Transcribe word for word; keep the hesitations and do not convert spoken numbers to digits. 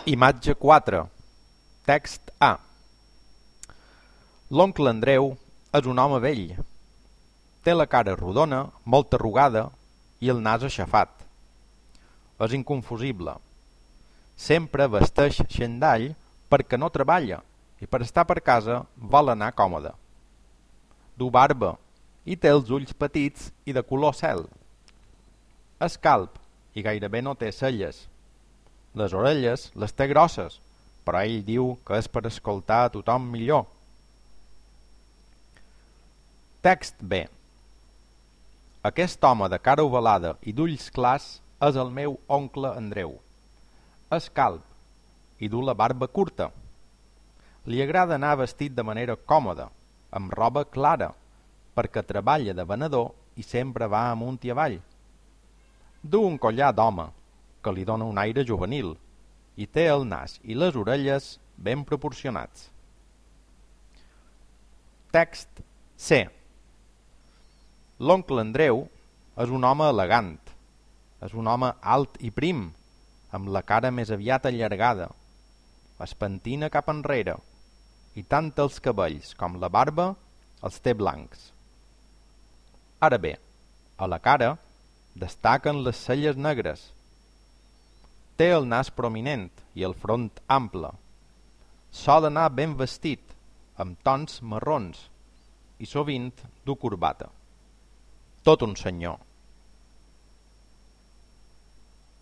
Imatge quatre. Text A. L'oncle Andreu és un home vell. Té la cara rodona, molt arrugada i el nas aixafat. És inconfusible. Sempre vesteix xandall perquè no treballa i per estar per casa vol anar còmode. Du barba i té els ulls petits i de color cel. És calb i gairebé no té celles. Les orelles les té grosses, però ell diu que és per escoltar a tothom millor. Text B. Aquest home de cara ovalada i d'ulls clars és el meu oncle Andreu. És calb i du la barba curta. Li agrada anar vestit de manera còmoda, amb roba clara, perquè treballa de venedor i sempre va amunt i avall. Du un collar d'home, que li dona un aire juvenil, i té el nas i les orelles ben proporcionats. Text C. L'oncle Andreu és un home elegant. És un home alt i prim, amb la cara més aviat allargada. Es pentina cap enrere, i tant els cabells com la barba els té blancs. Ara bé, a la cara destaquen les celles negres. Té el nas prominent i el front ample. Sol anar ben vestit, amb tons marrons, i sovint du corbata. Tot un senyor.